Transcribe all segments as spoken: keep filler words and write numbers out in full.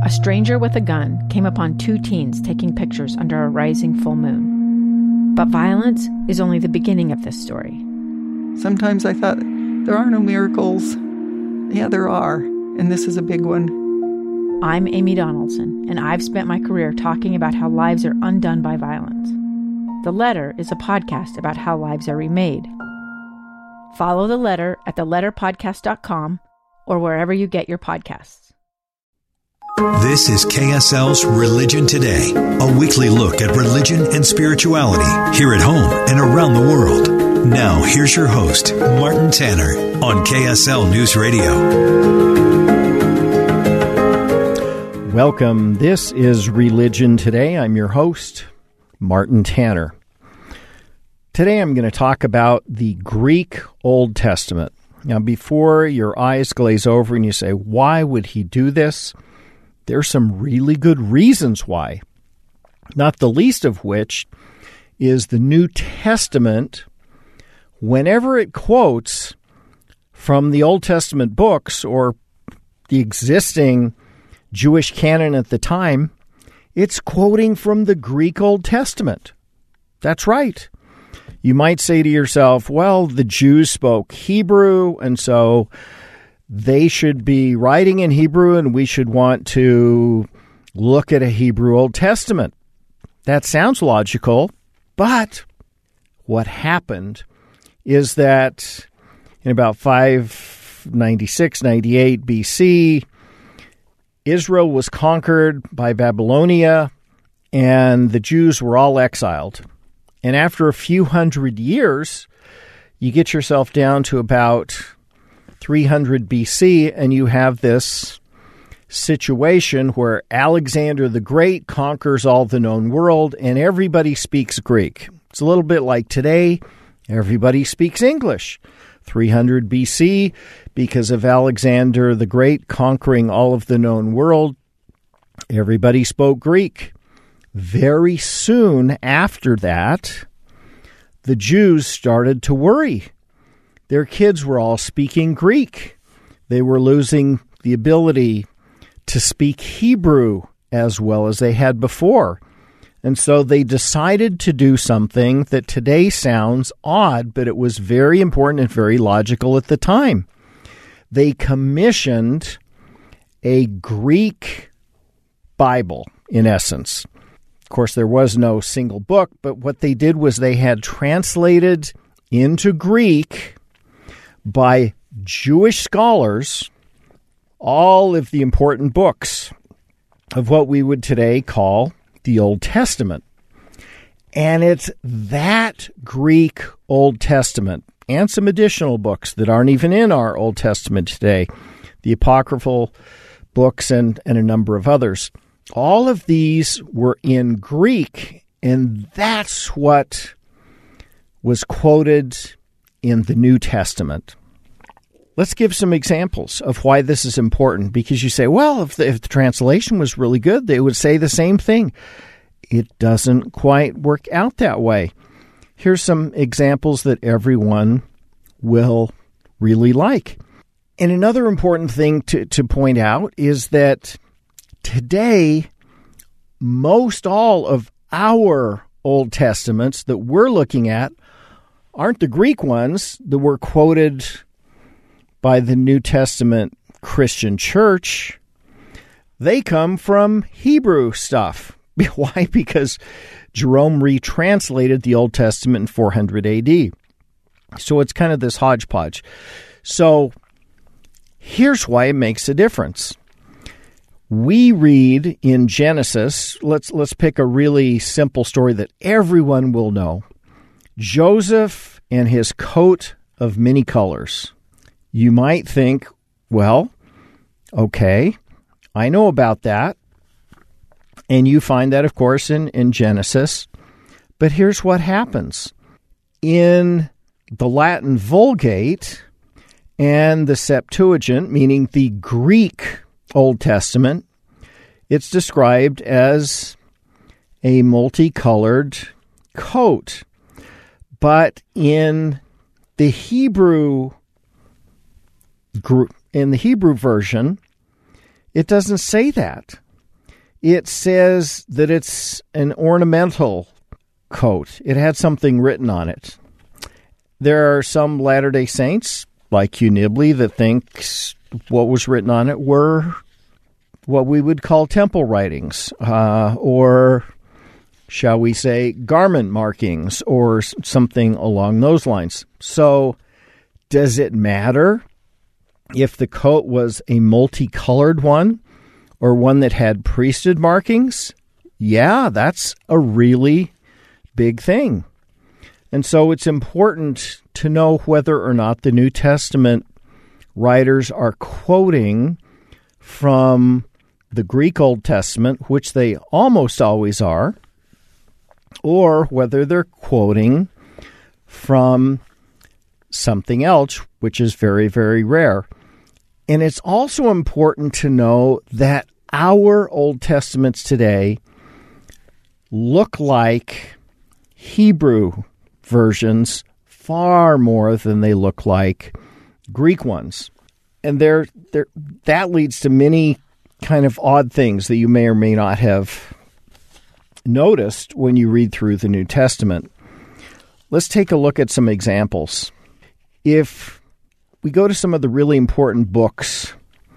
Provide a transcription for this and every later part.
a stranger with a gun came upon two teens taking pictures under a rising full moon. But violence is only the beginning of this story. Sometimes I thought, there are no miracles. Yeah, there are, and this is a big one. I'm Amy Donaldson, and I've spent my career talking about how lives are undone by violence. The Letter is a podcast about how lives are remade. Follow The Letter at the letter podcast dot com or wherever you get your podcasts. This is K S L's Religion Today, a weekly look at religion and spirituality here at home and around the world. Now, here's your host, Martin Tanner, on K S L News Radio. Welcome. This is Religion Today. I'm your host, Martin Tanner. Today I'm going to talk about the Greek Old Testament. Now, before your eyes glaze over and you say, why would he do this? There's some really good reasons why. Not the least of which is the New Testament, whenever it quotes from the Old Testament books or the existing Jewish canon at the time, it's quoting from the Greek Old Testament. That's right. You might say to yourself, well, the Jews spoke Hebrew, and so they should be writing in Hebrew, and we should want to look at a Hebrew Old Testament. That sounds logical, but what happened is that in about five ninety-six, ninety-eight B C, Israel was conquered by Babylonia, and the Jews were all exiled. And after a few hundred years, you get yourself down to about three hundred B C, and you have this situation where Alexander the Great conquers all the known world, and everybody speaks Greek. It's a little bit like today, everybody speaks English. three hundred B C, because of Alexander the Great conquering all of the known world, everybody spoke Greek. Very soon after that, the Jews started to worry. Their kids were all speaking Greek. They were losing the ability to speak Hebrew as well as they had before. And so they decided to do something that today sounds odd, but it was very important and very logical at the time. They commissioned a Greek Bible, in essence. Of course, there was no single book, but what they did was they had translated into Greek by Jewish scholars all of the important books of what we would today call the Old Testament. And it's that Greek Old Testament and some additional books that aren't even in our Old Testament today, the apocryphal books and, and a number of others. All of these were in Greek, and that's what was quoted in the New Testament. Let's give some examples of why this is important, because you say, well, if the, if the translation was really good, they would say the same thing. It doesn't quite work out that way. Here's some examples that everyone will really like. And another important thing to, to point out is that today, most all of our Old Testaments that we're looking at aren't the Greek ones that were quoted by the New Testament Christian Church. They come from Hebrew stuff. Why? Because Jerome retranslated the Old Testament in four hundred A D. So it's kind of this hodgepodge. So here's why it makes a difference. We read in Genesis, let's let's pick a really simple story that everyone will know. Joseph and his coat of many colors. You might think, well, okay, I know about that. And you find that, of course, in, in Genesis. But here's what happens. In the Latin Vulgate and the Septuagint, meaning the Greek Old Testament, it's described as a multicolored coat. But in the Hebrew in the Hebrew version, it doesn't say that. it says that it's an ornamental coat. It had something written on it. There are some Latter-day Saints, like Hugh Nibley, that thinks what was written on it were what we would call temple writings, uh, or shall we say garment markings, or something along those lines. So does it matter if the coat was a multicolored one or one that had priesthood markings? Yeah, that's a really big thing. And so it's important to know whether or not the New Testament writers are quoting from the Greek Old Testament, which they almost always are, or whether they're quoting from something else, which is very, very rare. And it's also important to know that our Old Testaments today look like Hebrew versions far more than they look like Greek ones. And there, there, that leads to many kind of odd things that you may or may not have noticed when you read through the New Testament. Let's take a look at some examples. If we go to some of the really important books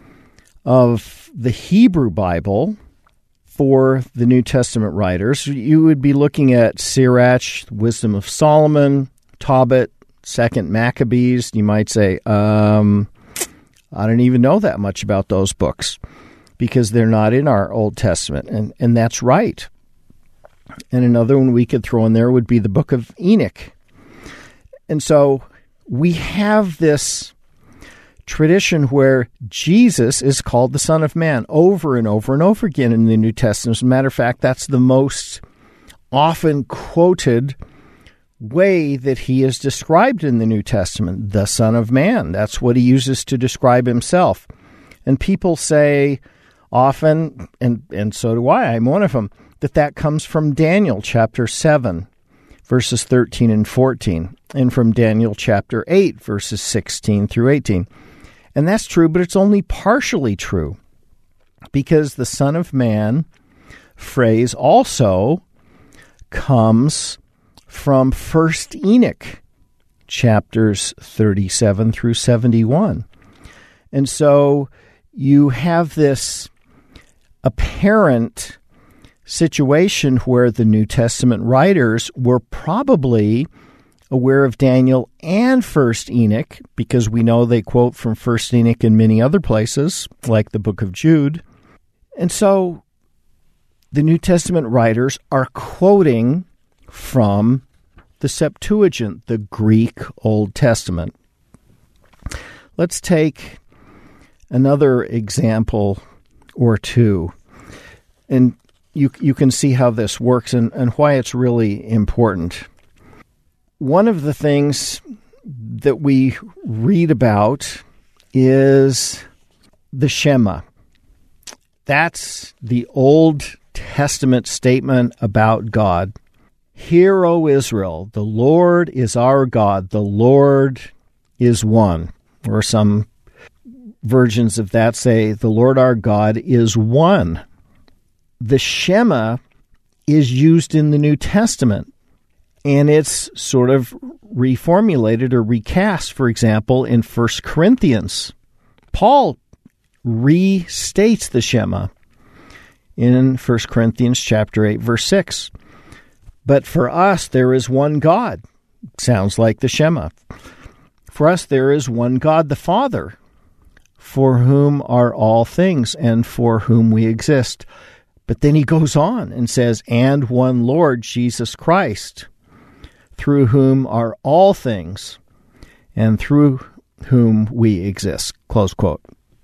of the Hebrew Bible for the New Testament writers, you would be looking at Sirach, Wisdom of Solomon, Tobit, Second Maccabees. You might say, um, I don't even know that much about those books because they're not in our Old Testament, and, and that's right. And another one we could throw in there would be the book of Enoch. And so we have this tradition where Jesus is called the Son of Man over and over and over again in the New Testament. As a matter of fact, that's the most often quoted way that he is described in the New Testament, the Son of Man. That's what he uses to describe himself. And people say often, and, and so do I, I'm one of them, that that comes from Daniel chapter seven, verses thirteen and fourteen, and from Daniel chapter eight, verses sixteen through eighteen. And that's true, but it's only partially true, because the Son of Man phrase also comes from First Enoch, chapters thirty-seven through seventy-one. And so you have this apparent situation where the New Testament writers were probably aware of Daniel and First Enoch, because we know they quote from First Enoch in many other places, like the book of Jude. And so the New Testament writers are quoting from the Septuagint, the Greek Old Testament. Let's take another example or two, and you you can see how this works and, and why it's really important. One of the things that we read about is the Shema. That's the Old Testament statement about God. Hear, O Israel, the Lord is our God, the Lord is one. Or some versions of that say, the Lord our God is one. The Shema is used in the New Testament, and it's sort of reformulated or recast, for example, in First Corinthians. Paul restates the Shema in First Corinthians chapter eight, verse six. But for us, there is one God. Sounds like the Shema. For us, there is one God, the Father, for whom are all things and for whom we exist. But then he goes on and says, and one Lord, Jesus Christ, through whom are all things and through whom we exist, close quote.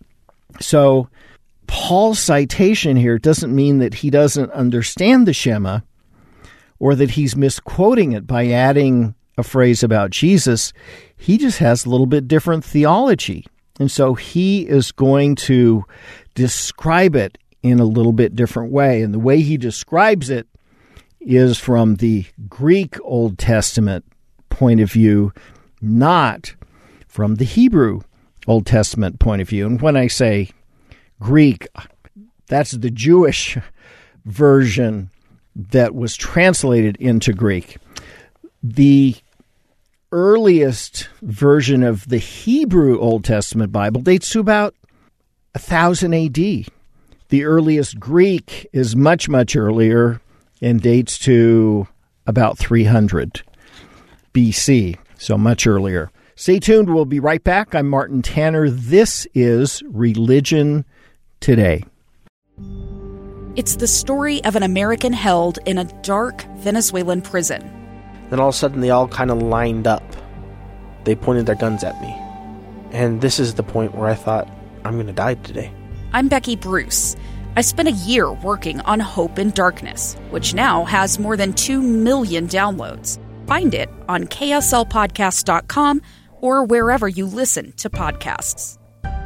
So Paul's citation here doesn't mean that he doesn't understand the Shema or that he's misquoting it by adding a phrase about Jesus. He just has a little bit different theology. And so he is going to describe it in a little bit different way. And the way he describes it is from the Greek Old Testament point of view, not from the Hebrew Old Testament point of view. And when I say Greek, that's the Jewish version that was translated into Greek. The earliest version of the Hebrew Old Testament Bible dates to about one thousand A D. The earliest Greek is much, much earlier and dates to about three hundred B C, so much earlier. Stay tuned. We'll be right back. I'm Martin Tanner. This is Religion Today. It's the story of an American held in a dark Venezuelan prison. Then all of a sudden they all kind of lined up. They pointed their guns at me. And this is the point where I thought, I'm going to die today. I'm Becky Bruce. I spent a year working on Hope in Darkness, which now has more than two million downloads. Find it on K S L podcast dot com or wherever you listen to podcasts.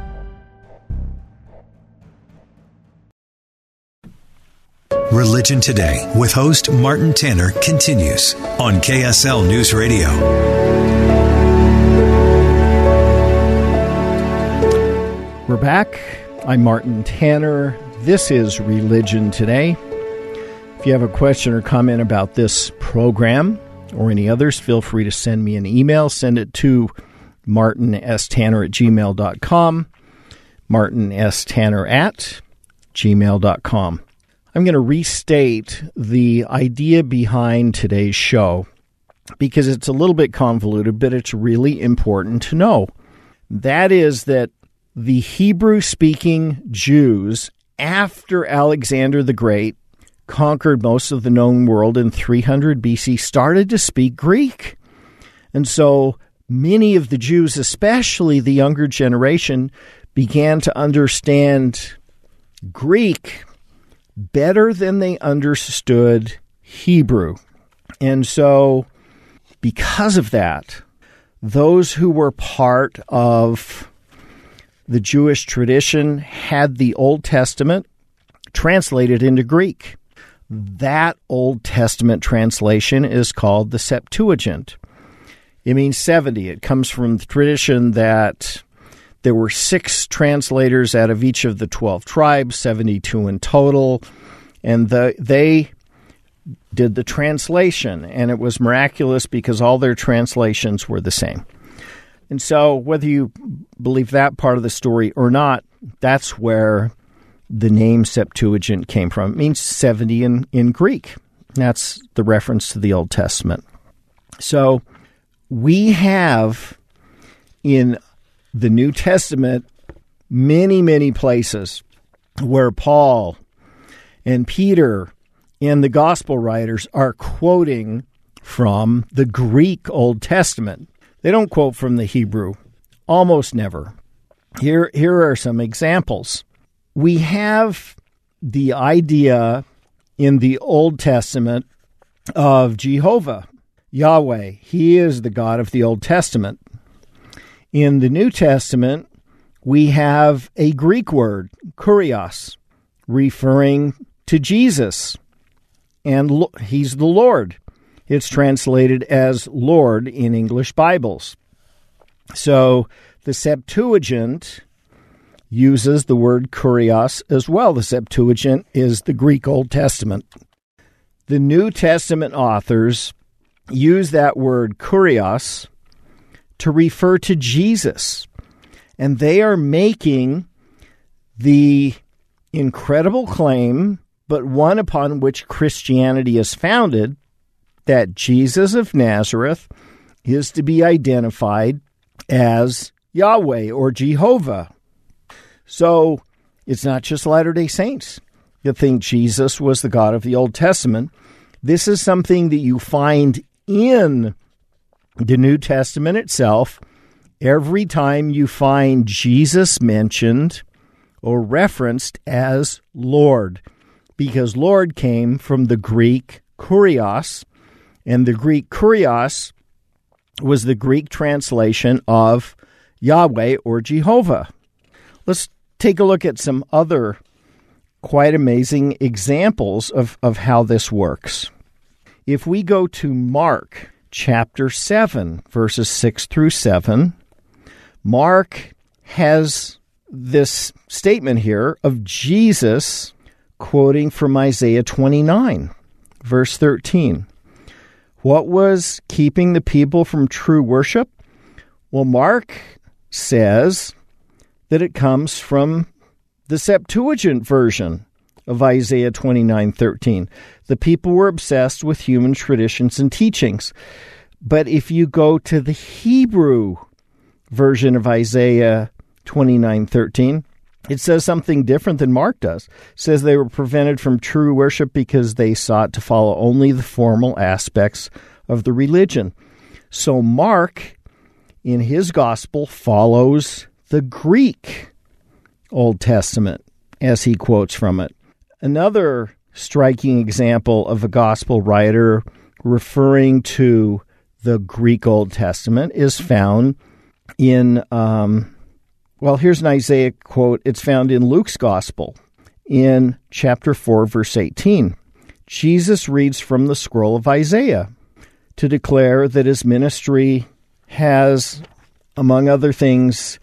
Religion Today with host Martin Tanner continues on K S L News Radio. We're back. I'm Martin Tanner. This is Religion Today. If you have a question or comment about this program or any others, feel free to send me an email. Send it to martin s tanner at gmail dot com, martin s tanner at gmail dot com. I'm going to restate the idea behind today's show because it's a little bit convoluted, but it's really important to know. That is that the Hebrew-speaking Jews, after Alexander the Great conquered most of the known world in three hundred B C, started to speak Greek. And so many of the Jews, especially the younger generation, began to understand Greek better than they understood Hebrew. And so because of that, those who were part of the Jewish tradition had the Old Testament translated into Greek. That Old Testament translation is called the Septuagint. It means seventy. It comes from the tradition that there were six translators out of each of the twelve tribes, seventy-two in total, and the, they did the translation, and it was miraculous because all their translations were the same. And so whether you believe that part of the story or not, that's where the name Septuagint came from. It means seventy in, in Greek. That's the reference to the Old Testament. So we have in the New Testament many, many places where Paul and Peter and the gospel writers are quoting from the Greek Old Testament. They don't quote from the Hebrew, almost never. Here, here are some examples. We have the idea in the Old Testament of Jehovah, Yahweh. He is the God of the Old Testament. In the New Testament, we have a Greek word, kurios, referring to Jesus, and he's the Lord. It's translated as Lord in English Bibles. So the Septuagint uses the word kurios as well. The Septuagint is the Greek Old Testament. The New Testament authors use that word kurios to refer to Jesus. And they are making the incredible claim, but one upon which Christianity is founded, that Jesus of Nazareth is to be identified as Yahweh or Jehovah. So it's not just Latter-day Saints that think Jesus was the God of the Old Testament. This is something that you find in the New Testament itself. Every time you find Jesus mentioned or referenced as Lord, because Lord came from the Greek kurios, and the Greek kurios was the Greek translation of Yahweh or Jehovah. Let's take a look at some other quite amazing examples of, of how this works. If we go to Mark chapter seven, verses six through seven, Mark has this statement here of Jesus quoting from Isaiah twenty-nine, verse thirteen. What was keeping the people from true worship? Well, Mark says that it comes from the Septuagint version of Isaiah twenty-nine thirteen. The people were obsessed with human traditions and teachings. But if you go to the Hebrew version of Isaiah twenty-nine thirteen, it says something different than Mark does. It says they were prevented from true worship because they sought to follow only the formal aspects of the religion. So Mark, in his gospel, follows the Greek Old Testament as he quotes from it. Another striking example of a gospel writer referring to the Greek Old Testament is found in, um, well, here's an Isaiah quote. It's found in Luke's gospel in chapter four, verse eighteen. Jesus reads from the scroll of Isaiah to declare that his ministry has, among other things,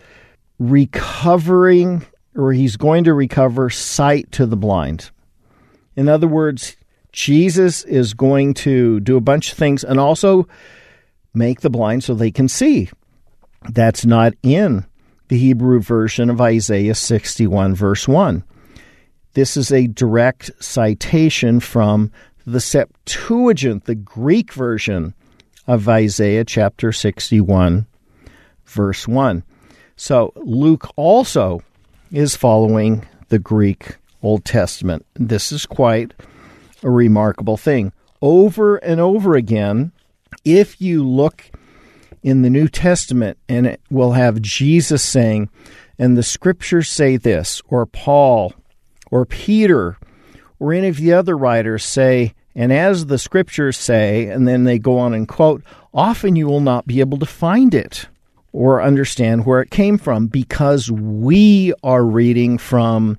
recovering, or he's going to recover sight to the blind. In other words, Jesus is going to do a bunch of things and also make the blind so they can see. That's not in the Hebrew version of Isaiah sixty-one, verse one. This is a direct citation from the Septuagint, the Greek version of Isaiah chapter sixty-one, verse one. So Luke also is following the Greek Old Testament. This is quite a remarkable thing. Over and over again, if you look in the New Testament, and it will have Jesus saying, and the scriptures say this, or Paul, or Peter, or any of the other writers say, and as the scriptures say, and then they go on and quote, often you will not be able to find it or understand where it came from because we are reading from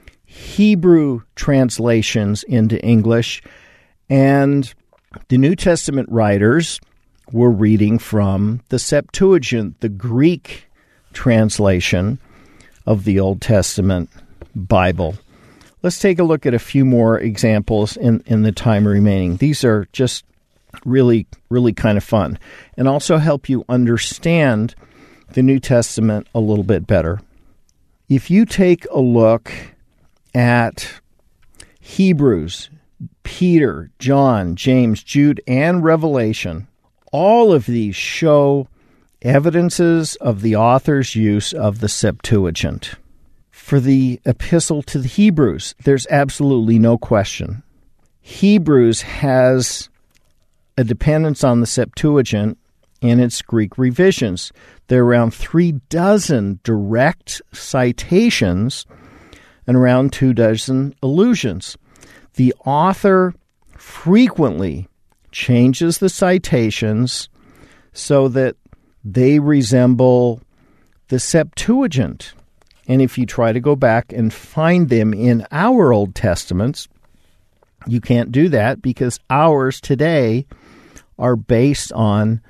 Hebrew translations into English, and the New Testament writers were reading from the Septuagint, the Greek translation of the Old Testament Bible. Let's take a look at a few more examples in, in the time remaining. These are just really, really kind of fun and also help you understand the New Testament a little bit better. If you take a look at Hebrews, Peter, John, James, Jude, and Revelation, all of these show evidences of the author's use of the Septuagint. For the epistle to the Hebrews, there's absolutely no question. Hebrews has a dependence on the Septuagint in its Greek revisions. There are around three dozen direct citations and around two dozen allusions. The author frequently changes the citations so that they resemble the Septuagint. And if you try to go back and find them in our Old Testaments, you can't do that because ours today are based on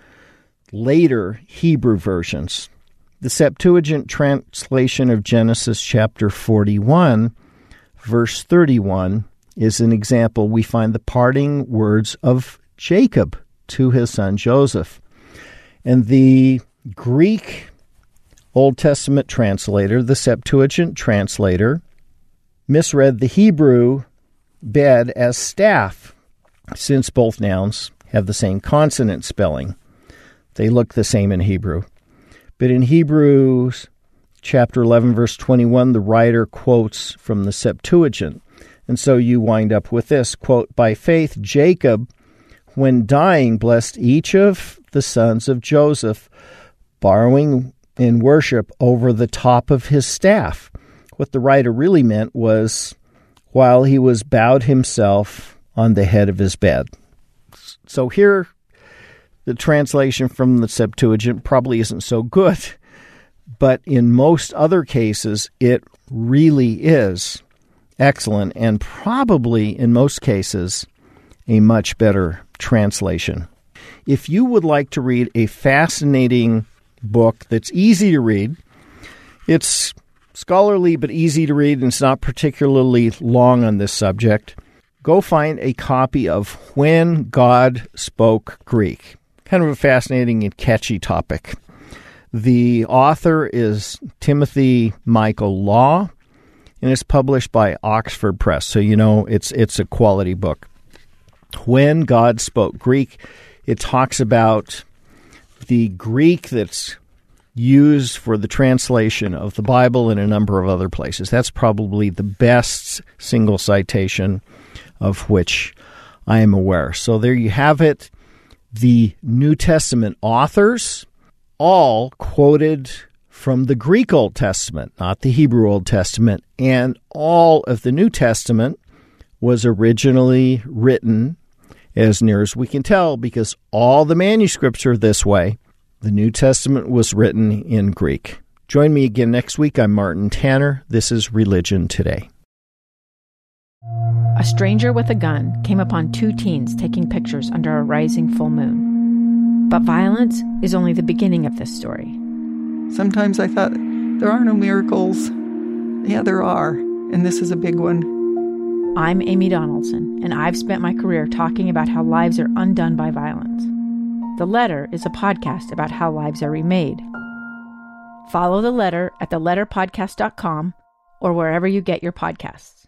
later Hebrew versions. The Septuagint translation of Genesis chapter forty-one, verse thirty-one, is an example. We find the parting words of Jacob to his son Joseph. And the Greek Old Testament translator, the Septuagint translator, misread the Hebrew bed as staff, since both nouns have the same consonant spelling. They look the same in Hebrew. But in Hebrews chapter eleven, verse twenty-one, the writer quotes from the Septuagint. And so you wind up with this, quote, by faith, Jacob, when dying, blessed each of the sons of Joseph, borrowing in worship over the top of his staff. What the writer really meant was while he was bowed himself on the head of his bed. So here, the translation from the Septuagint probably isn't so good, but in most other cases, it really is excellent and probably, in most cases, a much better translation. If you would like to read a fascinating book that's easy to read, it's scholarly but easy to read, and it's not particularly long on this subject. Go find a copy of When God Spoke Greek. Kind of a fascinating and catchy topic. The author is Timothy Michael Law, and it's published by Oxford Press, so you know it's it's a quality book. When God Spoke Greek, it talks about the Greek that's used for the translation of the Bible in a number of other places. That's probably the best single citation of which I am aware. So there you have it. The New Testament authors all quoted from the Greek Old Testament, not the Hebrew Old Testament, and all of the New Testament was originally written, as near as we can tell, because all the manuscripts are this way. The New Testament was written in Greek. Join me again next week. I'm Martin Tanner. This is Religion Today. A stranger with a gun came upon two teens taking pictures under a rising full moon. But violence is only the beginning of this story. Sometimes I thought, there are no miracles. Yeah, there are, and this is a big one. I'm Amy Donaldson, and I've spent my career talking about how lives are undone by violence. The Letter is a podcast about how lives are remade. Follow The Letter at the letter podcast dot com or wherever you get your podcasts.